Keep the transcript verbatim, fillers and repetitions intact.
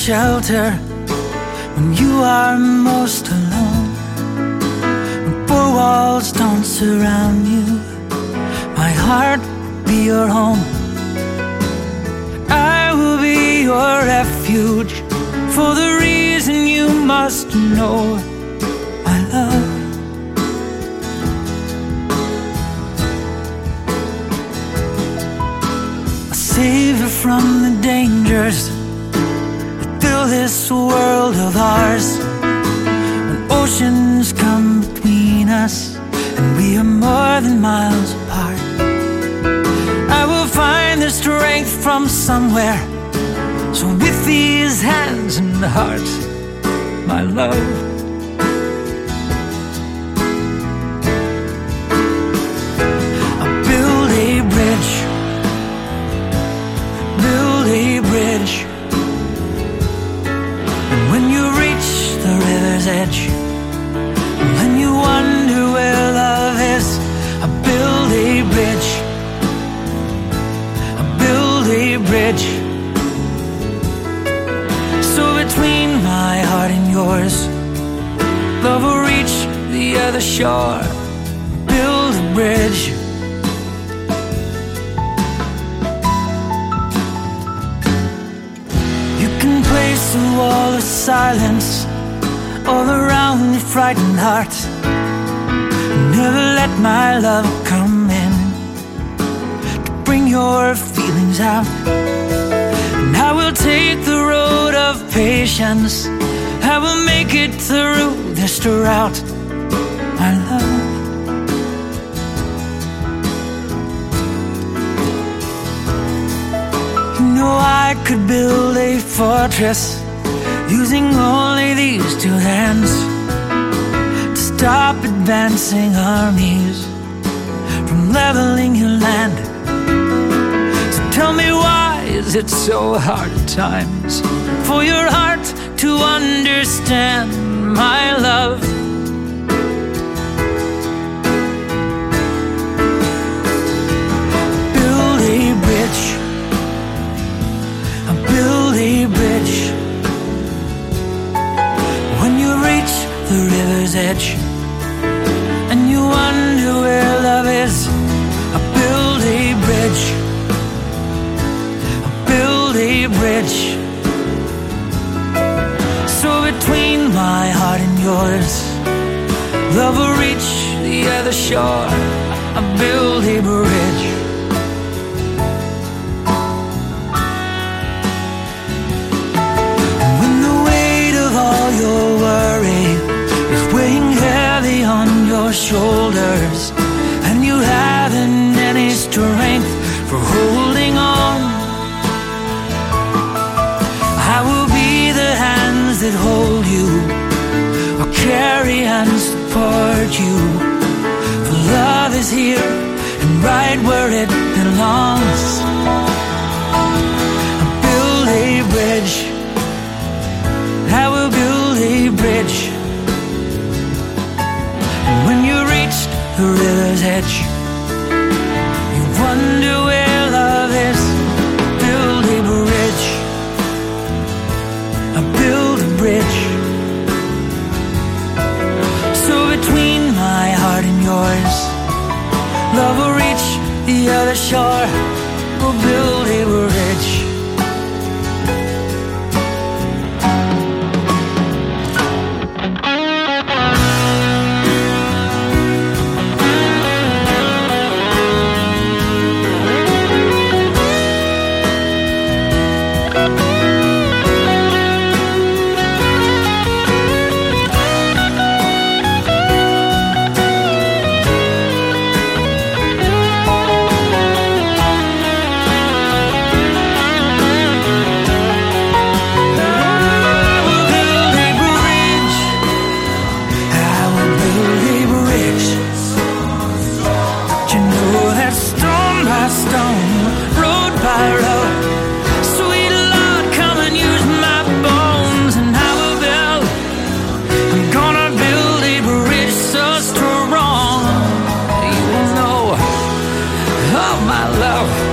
shelter when you are most alone. When four walls don't surround you, my heart will be your home. I will be your refuge for the reason you must know, my love. A savior from the dangers that fill this world of ours. When oceans come between us and we are more than miles apart, I will find the strength from somewhere. So with these hands and heart, my love, I'll build a bridge, build a bridge. And when you reach the river's edge, when you wonder where love is, I'll build a bridge, I'll build a bridge. So between my heart and yours, love will reach the other shore. Build a bridge. You can place a wall of silence all around your frightened heart. Never let my love come in to bring your feelings out. And I will take the road of patience, I will make it through this drought, my love. You know I could build a fortress using only these two hands to stop advancing armies from leveling your land. So tell me, why is it so hard at times for your heart to understand my love? Build a bridge, build a bridge. When you reach the river's edge and you wonder where love is, I'll build a bridge, I'll build a bridge. So between my heart and yours, love will reach the other shore. I'll build a bridge. When the weight of all your worry is weighing heavy on your shoulders and you haven't any strength for holding on, I will be the hands that hold you or carry and support you. For love is here and right where it belongs. I'll build a bridge, I will build a bridge. And when you reach the river's edge, you wonder where love is. Build a bridge, I build a bridge. So between my heart and yours, love will reach the other shore. We'll build a bridge. My love.